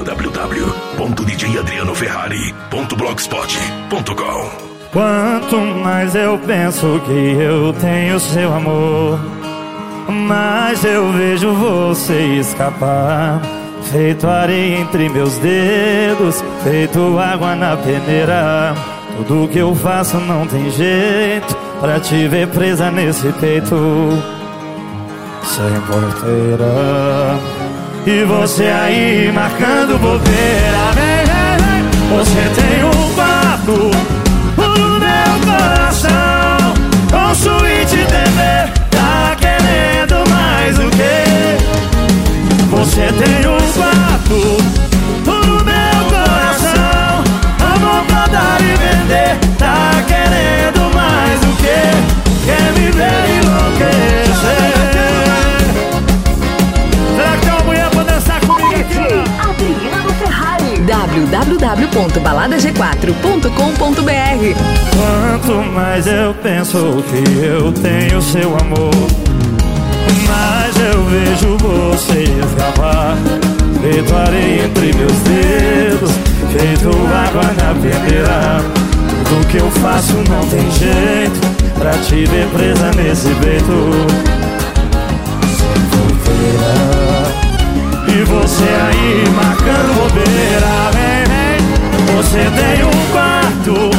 www.djadrianoferrari.blogspot.com. Quanto mais eu penso que eu tenho seu amor, mais eu vejo você escapar. Feito areia entre meus dedos, feito água na peneira. Tudo que eu faço não tem jeito pra te ver presa nesse peito sem porteira. E você aí marcando bobeira. Vem, vem, vem. Você tem um quarto no meu coração, com suíte TV. Tá querendo mais o quê? Você tem um quarto no meu coração, amor pra dar e vender. Tá querendo mais o quê? Quer me ver enlouquecer? Será que tem uma mulher pra dançar comigo aqui? Adriano Ferrari. www.baladag4.com.br. Quanto mais eu penso que eu tenho seu amor, mais eu vejo você escapar. Feito areia entre meus dedos, feito água na peneira. Tudo que eu faço não tem jeito pra te ver presa nesse peito sem fronteira. E você aí marcando bobeira. Vem, vem. Você tem um quarto